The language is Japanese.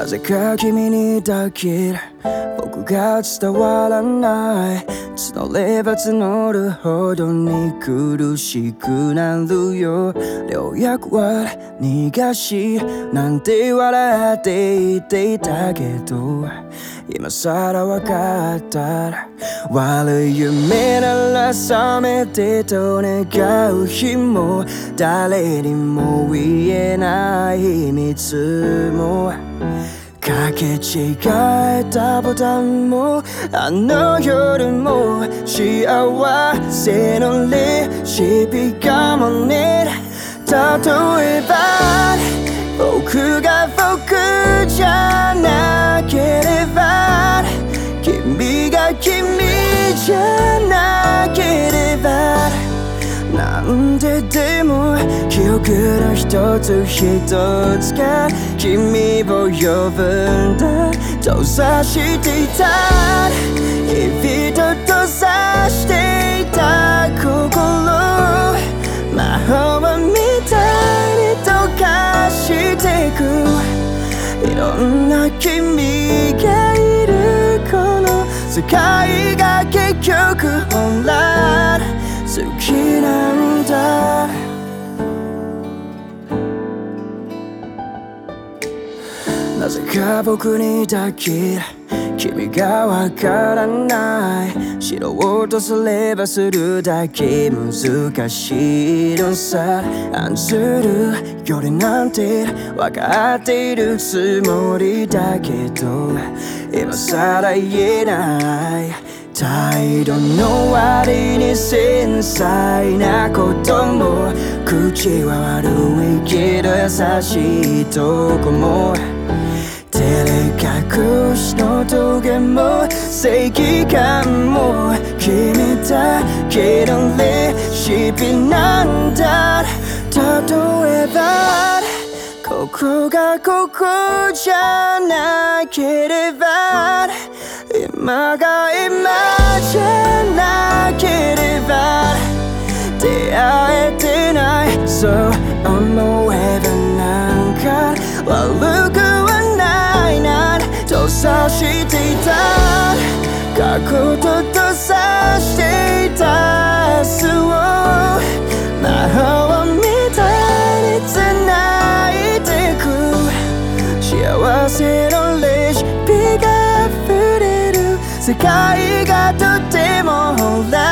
なぜか君にだけ僕が伝わらない。募れば募るほどに苦しくなるよ。良薬は逃がしなんて笑って言っていたけど、今さら分かったら悪い夢なら覚めてと願う日も、誰にも言えない秘密も、かけ違えたボタンも、あの夜も幸せのレシピかもね。例えば僕が僕じゃなければ、君が君じゃなければ、なんででも記憶の一つ一つが君を呼ぶんだと察していた。日々と閉ざしていた心、魔法みたいに溶かしていく。いろんな君がいるこの世界が結局本来好きなんだ。なぜか僕にだけ君がわからない。知ろうとすればするだけ難しいのさ。案ずるよりなんてわかっているつもりだけど、今さら言えない態度の割に繊細なことも、口は悪いけど優しいとこも、照れ隠しの峠も正義感も決めたけどレシピなんだ。例えばここがここじゃなければ、今が今じゃなければ出会えてない。そう思えばなんか悪くはないなと察していた。過去と閉ざしていた明日を魔法みたいに繋いでく。幸せのレシピが溢れる世界がとてもほら